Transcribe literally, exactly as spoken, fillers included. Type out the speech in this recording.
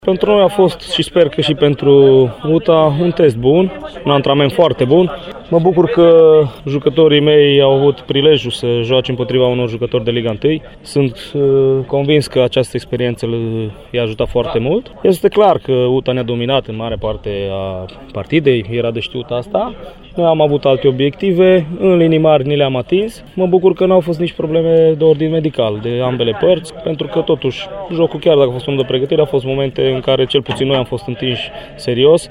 Pentru noi a fost și sper că și pentru U T A un test bun, un antrenament foarte bun. Mă bucur că jucătorii mei au avut prilejul să joace împotriva unor jucători de Liga unu. Sunt uh, convins că această experiență i-a ajutat foarte mult. Este clar că U T A ne-a dominat în mare parte a partidei, era de știut asta. Noi am avut alte obiective, în linii mari ni le-am atins. Mă bucur că nu au fost nici probleme de ordin medical de ambele părți, pentru că totuși jocul, chiar dacă a fost unul de pregătire, a fost momente în care cel puțin noi am fost întinși serios.